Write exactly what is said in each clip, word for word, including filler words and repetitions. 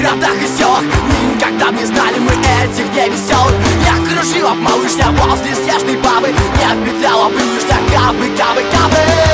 городах и селах. Никогда б не знали мы этих дней веселых. Я кружила б малышня возле снежной бабы, не петляла бы лишь на кабы, кабы, кабы.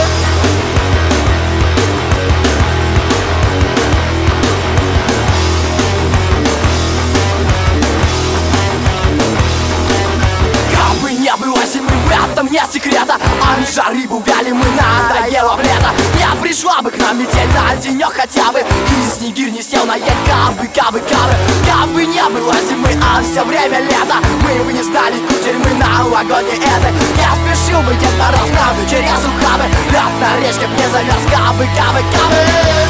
В этом нет секрета, а лишь рыбу вяли мы, надоело в лето. Я пришла бы к нам метель на денек хотя бы, и снегирь не сел на ель, кабы, кабы, кабы. Кабы не было зимы, а все время лето, мы бы не знали кутерьмы новогодней этой. Я спешил бы Дед Мороз к нам через ухабы, лед на речке мне завез, кабы, кабы, кабы.